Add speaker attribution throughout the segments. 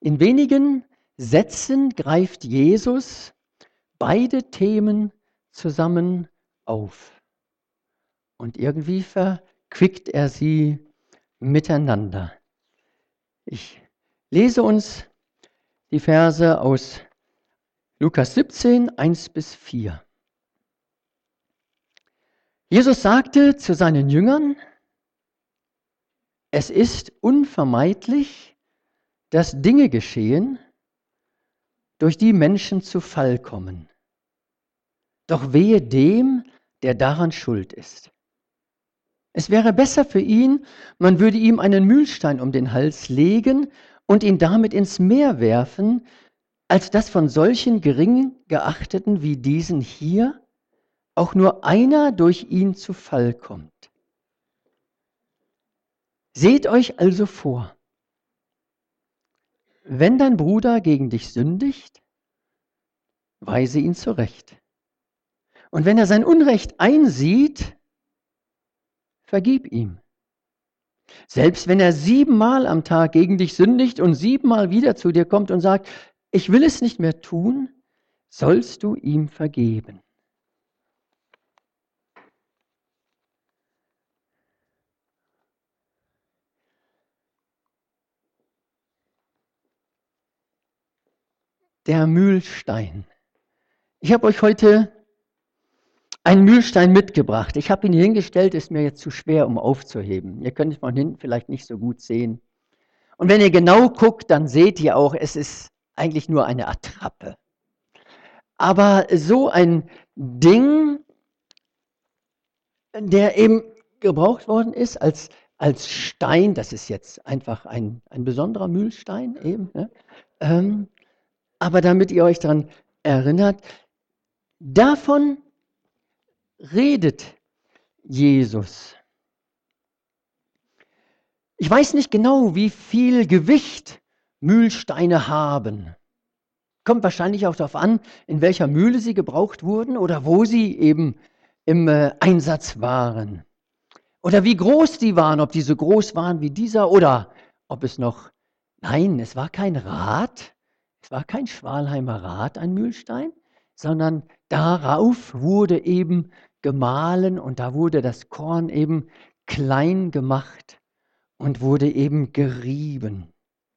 Speaker 1: In wenigen Sätzen greift Jesus beide Themen zusammen auf. Und irgendwie verquickt er sie miteinander. Ich lese uns die Verse aus Lukas 17, 1-4. Jesus sagte zu seinen Jüngern: Es ist unvermeidlich, dass Dinge geschehen, durch die Menschen zu Fall kommen. Doch wehe dem, der daran schuld ist. Es wäre besser für ihn, man würde ihm einen Mühlstein um den Hals legen und ihn damit ins Meer werfen, als dass von solchen gering geachteten wie diesen hier auch nur einer durch ihn zu Fall kommt. Seht euch also vor, wenn dein Bruder gegen dich sündigt, weise ihn zurecht. Und wenn er sein Unrecht einsieht, vergib ihm. Selbst wenn er 7-mal am Tag gegen dich sündigt und 7-mal wieder zu dir kommt und sagt, ich will es nicht mehr tun, sollst du ihm vergeben. Der Mühlstein. Ich habe euch heute einen Mühlstein mitgebracht. Ich habe ihn hier hingestellt, ist mir jetzt zu schwer, um aufzuheben. Ihr könnt es von hinten vielleicht nicht so gut sehen. Und wenn ihr genau guckt, dann seht ihr auch, es ist eigentlich nur eine Attrappe. Aber so ein Ding, der eben gebraucht worden ist als Stein, das ist jetzt einfach ein besonderer Mühlstein eben, ne? Aber damit ihr euch daran erinnert, davon redet Jesus. Ich weiß nicht genau, wie viel Gewicht Mühlsteine haben. Kommt wahrscheinlich auch darauf an, in welcher Mühle sie gebraucht wurden oder wo sie eben im Einsatz waren. Oder wie groß die waren, ob die so groß waren wie dieser oder ob es noch, nein, es war kein Rad, es war kein Schwalheimer Rad, ein Mühlstein, sondern darauf wurde eben gemahlen und da wurde das Korn eben klein gemacht und wurde eben gerieben.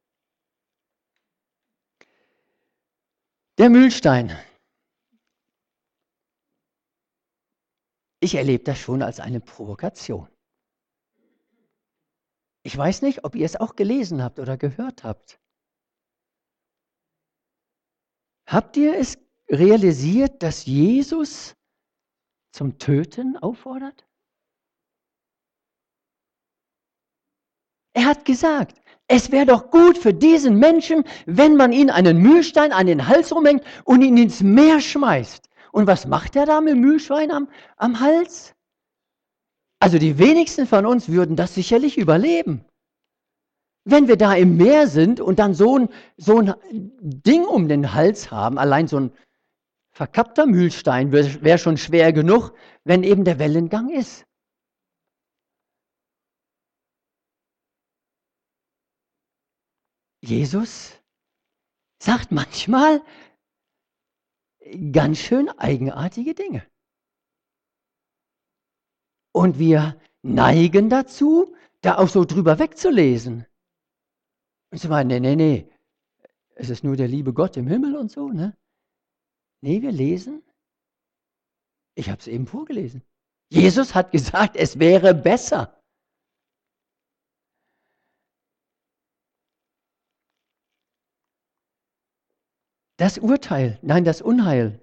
Speaker 1: Der Mühlstein. Ich erlebe das schon als eine Provokation. Ich weiß nicht, ob ihr es auch gelesen habt oder gehört habt. Habt ihr es realisiert, dass Jesus zum Töten auffordert? Er hat gesagt, es wäre doch gut für diesen Menschen, wenn man ihn einen Mühlstein an den Hals rumhängt und ihn ins Meer schmeißt. Und was macht er da mit dem Mühlstein am Hals? Also die wenigsten von uns würden das sicherlich überleben. Wenn wir da im Meer sind und dann so ein Ding um den Hals haben, allein so ein verkappter Mühlstein wäre schon schwer genug, wenn eben der Wellengang ist. Jesus sagt manchmal ganz schön eigenartige Dinge. Und wir neigen dazu, da auch so drüber wegzulesen. Und zu meinen, nee, es ist nur der liebe Gott im Himmel und so, ne? Nee, wir lesen, ich habe es eben vorgelesen. Jesus hat gesagt, es wäre besser. Das Urteil, nein, das Unheil.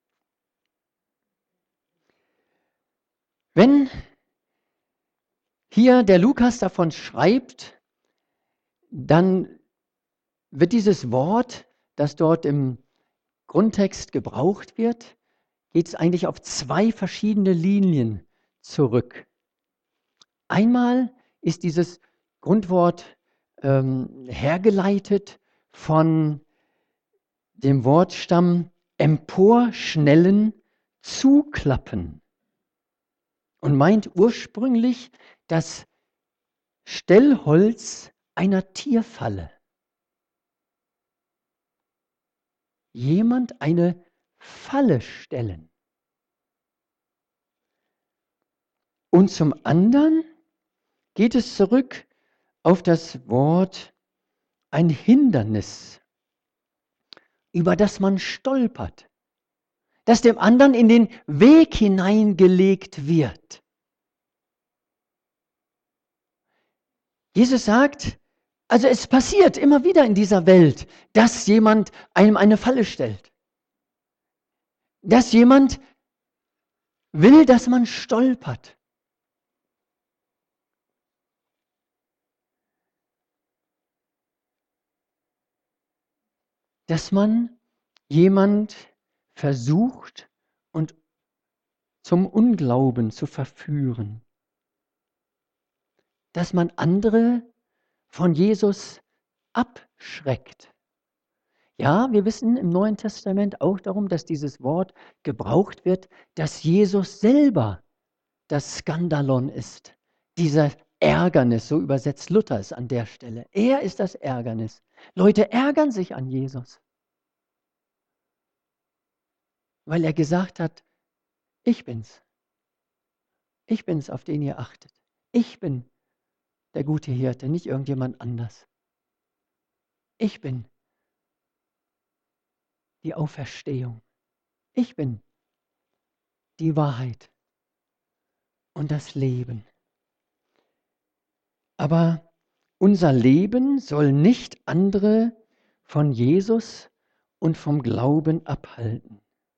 Speaker 1: Wenn hier der Lukas davon schreibt, dann wird dieses Wort, das dort im Grundtext gebraucht wird, geht es eigentlich auf 2 verschiedene Linien zurück. Einmal ist dieses Grundwort hergeleitet von dem Wortstamm emporschnellen, zuklappen und meint ursprünglich das Stellholz einer Tierfalle. jemand eine Falle stellen. Und zum anderen geht es zurück auf das Wort ein Hindernis, über das man stolpert, das dem anderen in den Weg hineingelegt wird. Jesus sagt, also es passiert immer wieder in dieser Welt, dass jemand einem eine Falle stellt. Dass jemand will, dass man stolpert. Dass man jemand versucht und zum Unglauben zu verführen. Dass man andere von Jesus abschreckt. Ja, wir wissen im Neuen Testament auch darum, dass dieses Wort gebraucht wird, dass Jesus selber das Skandalon ist. Dieser Ärgernis, so übersetzt Luther es an der Stelle. Er ist das Ärgernis. Leute ärgern sich an Jesus, weil er gesagt hat, ich bin's. Ich bin's, auf den ihr achtet. Ich bin der gute Hirte, nicht irgendjemand anders. Ich bin die Auferstehung. Ich bin die Wahrheit und das Leben. Aber unser Leben soll nicht andere von Jesus und vom Glauben abhalten.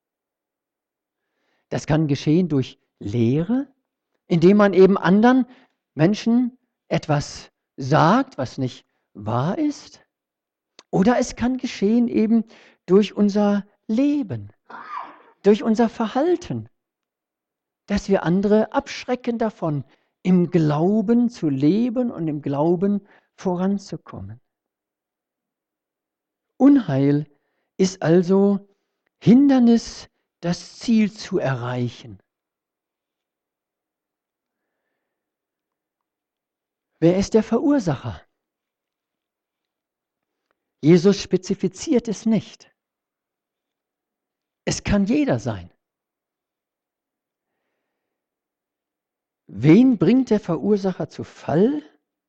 Speaker 1: Das kann geschehen durch Lehre, indem man eben anderen Menschen etwas sagt, was nicht wahr ist. Oder es kann geschehen eben durch unser Leben, durch unser Verhalten, dass wir andere abschrecken davon, im Glauben zu leben und im Glauben voranzukommen. Unheil ist also Hindernis, das Ziel zu erreichen. Wer ist der Verursacher? Jesus spezifiziert es nicht. Es kann jeder sein. Wen bringt der Verursacher zu Fall?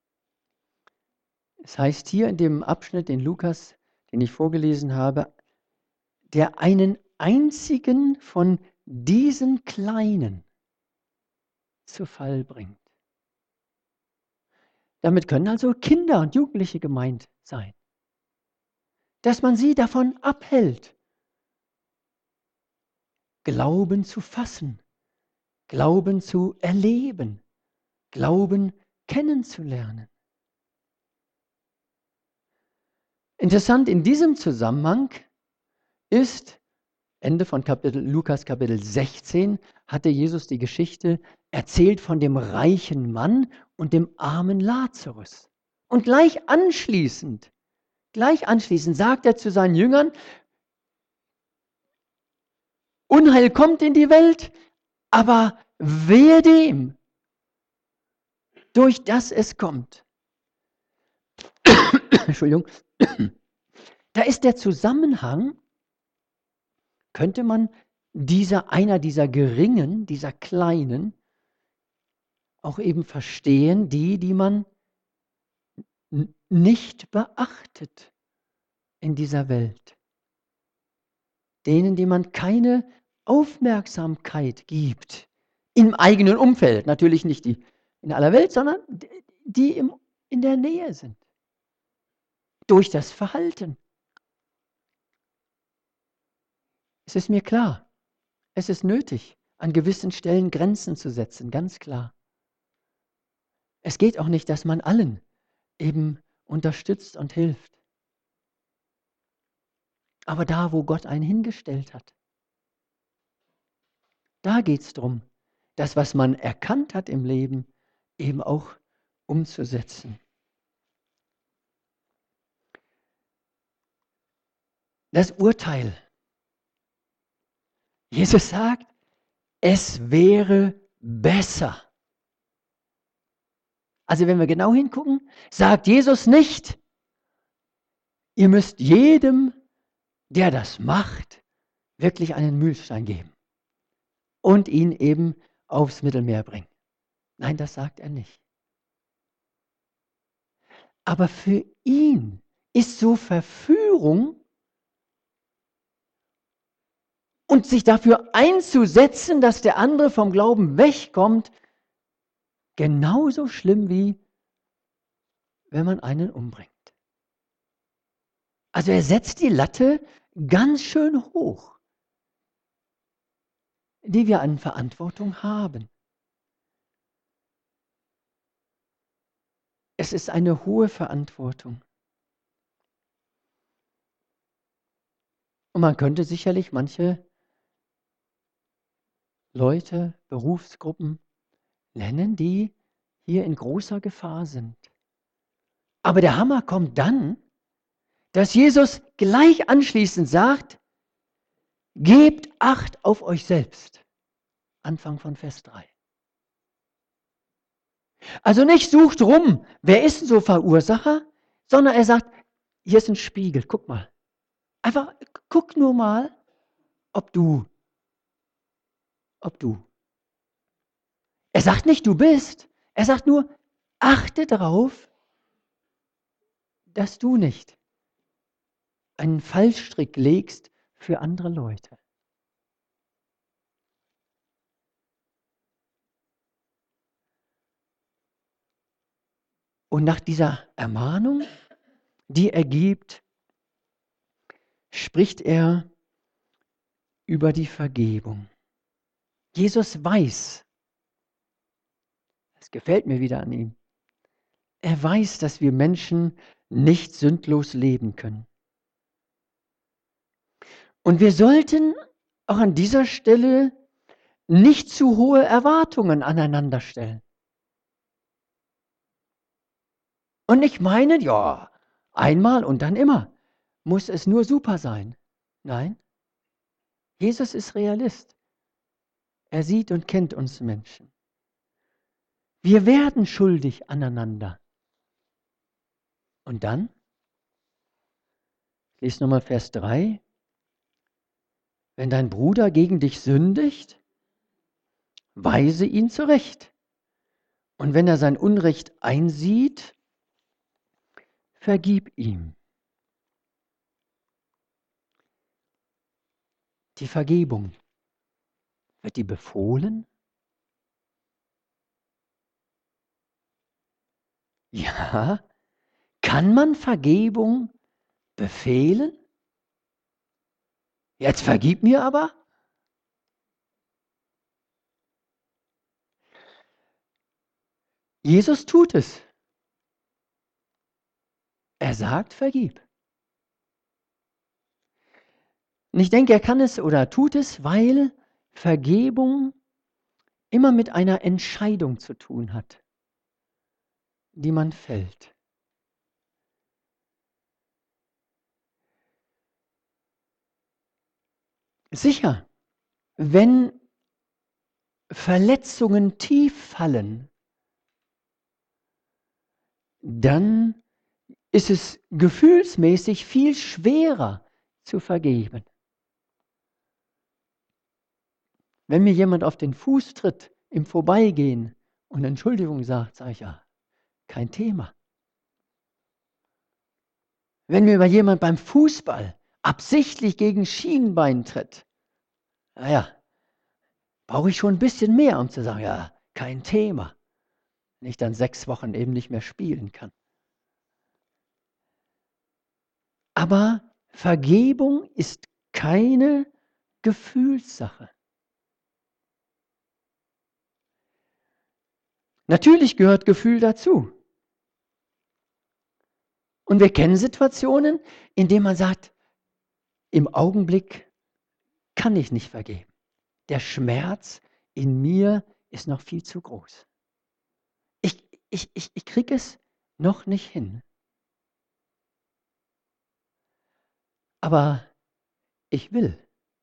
Speaker 1: Es heißt hier in dem Abschnitt, den Lukas, den ich vorgelesen habe, der einen einzigen von diesen Kleinen zu Fall bringt. Damit können also Kinder und Jugendliche gemeint sein. Dass man sie davon abhält, Glauben zu fassen, Glauben zu erleben, Glauben kennenzulernen. Interessant in diesem Zusammenhang ist, Ende von Lukas Kapitel 16, hatte Jesus die Geschichte erzählt von dem reichen Mann und dem armen Lazarus. Und gleich anschließend sagt er zu seinen Jüngern, Unheil kommt in die Welt, aber wehe dem, durch das es kommt. Entschuldigung. Da ist der Zusammenhang, könnte man einer dieser Geringen, dieser Kleinen, auch eben verstehen, die man nicht beachtet in dieser Welt. Denen, die man keine Aufmerksamkeit gibt. Im eigenen Umfeld, natürlich nicht die in aller Welt, sondern die in der Nähe sind. Durch das Verhalten. Es ist mir klar, es ist nötig, an gewissen Stellen Grenzen zu setzen, ganz klar. Es geht auch nicht, dass man allen eben unterstützt und hilft. Aber da, wo Gott einen hingestellt hat, da geht es darum, das, was man erkannt hat im Leben, eben auch umzusetzen. Das Urteil. Jesus sagt, es wäre besser. Also wenn wir genau hingucken, sagt Jesus nicht, ihr müsst jedem der das macht, wirklich einen Mühlstein geben und ihn eben aufs Mittelmeer bringen. Nein, das sagt er nicht. Aber für ihn ist so Verführung und sich dafür einzusetzen, dass der andere vom Glauben wegkommt, genauso schlimm wie wenn man einen umbringt. Also er setzt die Latte ganz schön hoch, die wir an Verantwortung haben. Es ist eine hohe Verantwortung. Und man könnte sicherlich manche Leute, Berufsgruppen nennen, die hier in großer Gefahr sind. Aber der Hammer kommt dann, dass Jesus gleich anschließend sagt, gebt Acht auf euch selbst. Anfang von Vers 3. Also nicht sucht rum, wer ist denn so Verursacher, sondern er sagt, hier ist ein Spiegel, guck mal. Einfach guck nur mal, ob du. Er sagt nicht, du bist, er sagt nur, achte darauf, dass du nicht einen Fallstrick legst für andere Leute. Und nach dieser Ermahnung, die er gibt, spricht er über die Vergebung. Jesus weiß, das gefällt mir wieder an ihm, er weiß, dass wir Menschen nicht sündlos leben können. Und wir sollten auch an dieser Stelle nicht zu hohe Erwartungen aneinander stellen. Und nicht meinen, ja, einmal und dann immer muss es nur super sein. Nein, Jesus ist Realist. Er sieht und kennt uns Menschen. Wir werden schuldig aneinander. Und dann, ich lese nochmal Vers 3, wenn dein Bruder gegen dich sündigt, weise ihn zurecht. Und wenn er sein Unrecht einsieht, vergib ihm. Die Vergebung, wird die befohlen? Ja, kann man Vergebung befehlen? Jetzt vergib mir aber? Jesus tut es. Er sagt, vergib. Und ich denke, er kann es oder tut es, weil Vergebung immer mit einer Entscheidung zu tun hat, die man fällt. Sicher, wenn Verletzungen tief fallen, dann ist es gefühlsmäßig viel schwerer zu vergeben. Wenn mir jemand auf den Fuß tritt im Vorbeigehen und Entschuldigung sagt, sage ich ja, kein Thema. Wenn mir jemand beim Fußball absichtlich gegen Schienbein tritt, naja, brauche ich schon ein bisschen mehr, um zu sagen, ja, kein Thema. Wenn ich dann 6 Wochen eben nicht mehr spielen kann. Aber Vergebung ist keine Gefühlssache. Natürlich gehört Gefühl dazu. Und wir kennen Situationen, in denen man sagt, im Augenblick kann ich nicht vergeben. Der Schmerz in mir ist noch viel zu groß. Ich kriege es noch nicht hin. Aber ich will.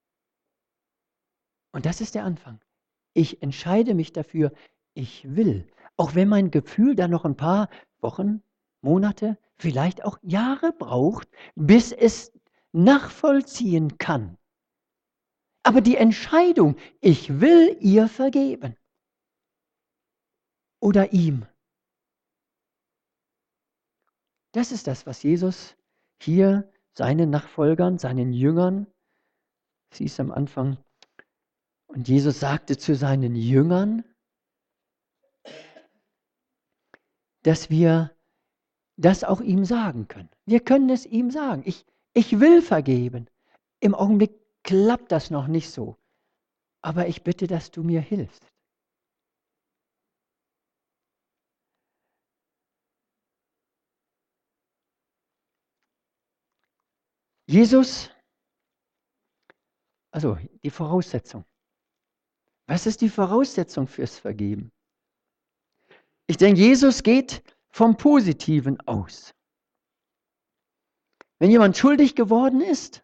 Speaker 1: Und das ist der Anfang. Ich entscheide mich dafür, ich will. Auch wenn mein Gefühl dann noch ein paar Wochen, Monate, vielleicht auch Jahre braucht, bis es nachvollziehen kann. Aber die Entscheidung, ich will ihr vergeben oder ihm, das ist das, was Jesus hier seinen Nachfolgern, seinen Jüngern, siehst du am Anfang, und Jesus sagte zu seinen Jüngern, dass wir das auch ihm sagen können. Wir können es ihm sagen. Ich will vergeben. Im Augenblick klappt das noch nicht so. Aber ich bitte, dass du mir hilfst. Jesus, also die Voraussetzung. Was ist die Voraussetzung fürs Vergeben? Ich denke, Jesus geht vom Positiven aus. Wenn jemand schuldig geworden ist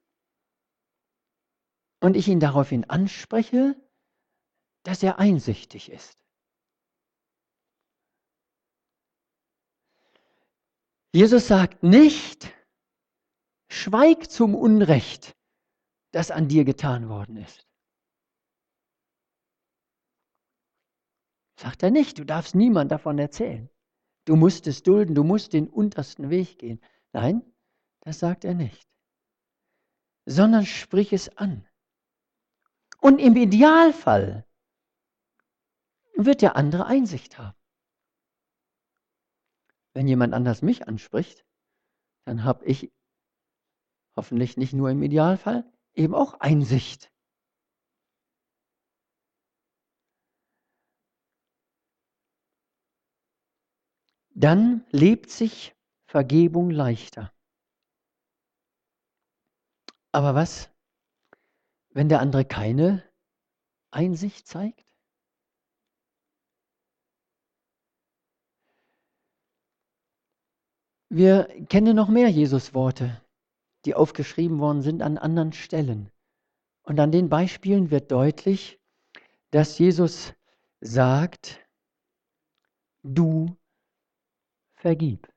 Speaker 1: und ich ihn daraufhin anspreche, dass er einsichtig ist. Jesus sagt nicht, schweig zum Unrecht, das an dir getan worden ist. Sagt er nicht, du darfst niemand davon erzählen. Du musst es dulden, du musst den untersten Weg gehen. Nein, das sagt er nicht. Sondern sprich es an. Und im Idealfall wird der andere Einsicht haben. Wenn jemand anders mich anspricht, dann habe ich hoffentlich nicht nur im Idealfall eben auch Einsicht. Dann lebt sich Vergebung leichter. Aber was, wenn der andere keine Einsicht zeigt? Wir kennen noch mehr Jesus-Worte, die aufgeschrieben worden sind an anderen Stellen. Und an den Beispielen wird deutlich, dass Jesus sagt, du vergib.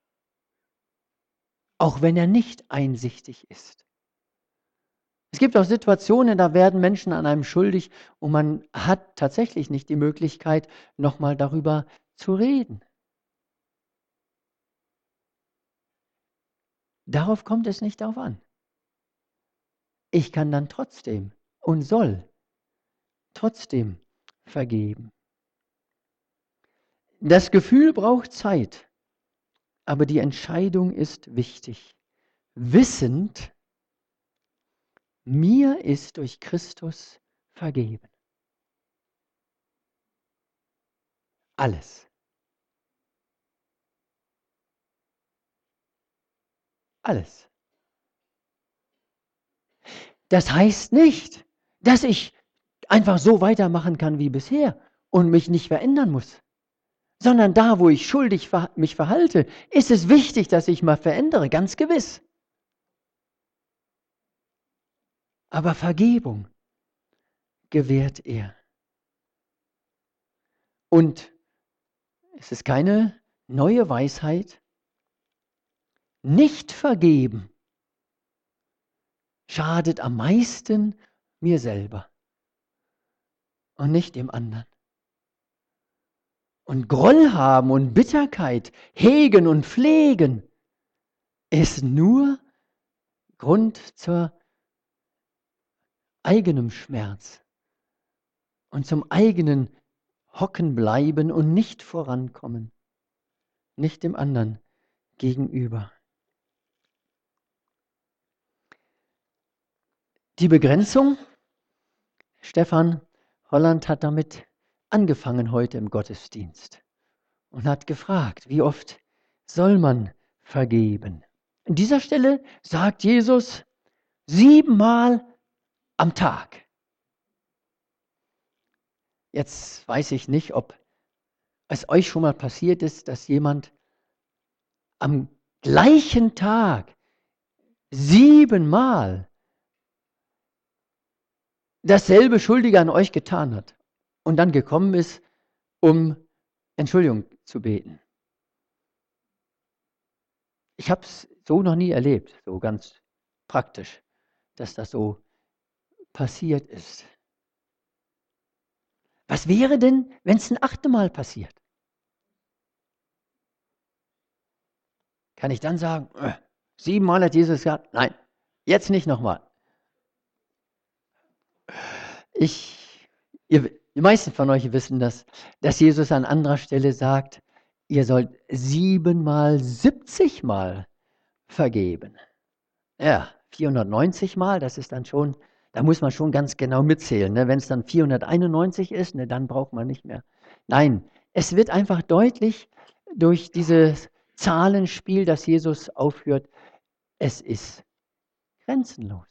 Speaker 1: Auch wenn er nicht einsichtig ist. Es gibt auch Situationen, da werden Menschen an einem schuldig und man hat tatsächlich nicht die Möglichkeit, nochmal darüber zu reden. Darauf kommt es nicht darauf an. Ich kann dann trotzdem und soll trotzdem vergeben. Das Gefühl braucht Zeit, aber die Entscheidung ist wichtig. Wissend, mir ist durch Christus vergeben. Alles. Alles. Das heißt nicht, dass ich einfach so weitermachen kann wie bisher und mich nicht verändern muss. Sondern da, wo ich schuldig mich verhalte, ist es wichtig, dass ich mal verändere, ganz gewiss. Aber Vergebung gewährt er. Und es ist keine neue Weisheit. Nicht vergeben schadet am meisten mir selber und nicht dem anderen. Und Groll haben und Bitterkeit hegen und pflegen ist nur Grund zur eigenem Schmerz und zum eigenen Hocken bleiben und nicht vorankommen, nicht dem anderen gegenüber. Die Begrenzung, Stefan Holland hat damit angefangen heute im Gottesdienst und hat gefragt, wie oft soll man vergeben? An dieser Stelle sagt Jesus 7-mal am Tag. Jetzt weiß ich nicht, ob es euch schon mal passiert ist, dass jemand am gleichen Tag 7-mal dasselbe Schuldige an euch getan hat und dann gekommen ist, um Entschuldigung zu beten. Ich habe es so noch nie erlebt, so ganz praktisch, dass das so passiert ist. Was wäre denn, wenn es ein 8. Mal passiert? Kann ich dann sagen, 7 Mal hat Jesus gesagt, nein, jetzt nicht nochmal. Die meisten von euch wissen das, dass Jesus an anderer Stelle sagt, ihr sollt 7 mal 70 Mal vergeben. Ja, 490 Mal, das ist dann schon, da muss man schon ganz genau mitzählen. Ne? Wenn es dann 491 ist, ne, dann braucht man nicht mehr. Nein, es wird einfach deutlich durch dieses Zahlenspiel, das Jesus aufführt, es ist grenzenlos.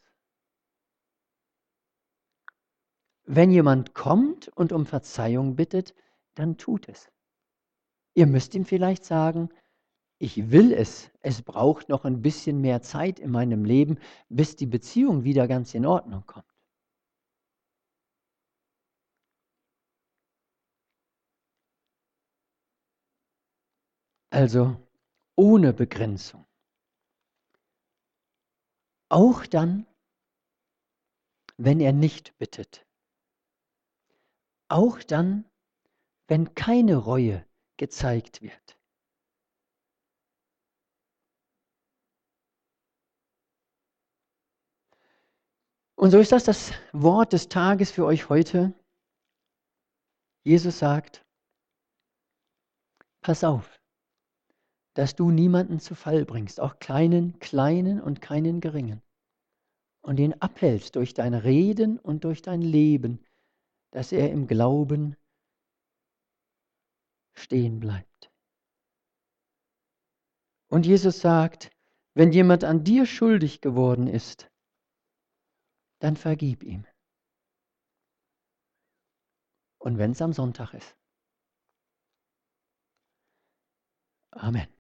Speaker 1: Wenn jemand kommt und um Verzeihung bittet, dann tut es. Ihr müsst ihm vielleicht sagen, ich will es. Es braucht noch ein bisschen mehr Zeit in meinem Leben, bis die Beziehung wieder ganz in Ordnung kommt. Also ohne Begrenzung. Auch dann, wenn er nicht bittet. Auch dann, wenn keine Reue gezeigt wird. Und so ist das Wort des Tages für euch heute. Jesus sagt, pass auf, dass du niemanden zu Fall bringst, auch keinen kleinen und keinen geringen, und ihn abhältst durch dein Reden und durch dein Leben, dass er im Glauben stehen bleibt. Und Jesus sagt, wenn jemand an dir schuldig geworden ist, dann vergib ihm. Und wenn es am Sonntag ist. Amen.